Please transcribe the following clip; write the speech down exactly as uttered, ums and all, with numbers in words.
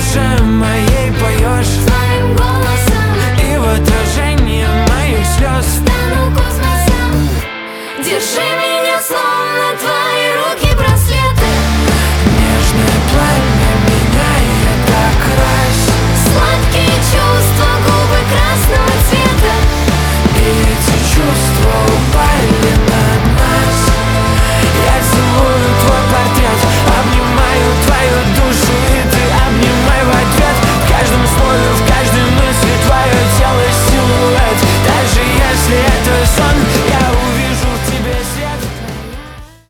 душе моей поешь своим голосом, и в отражении моих слез стану космосом. Держи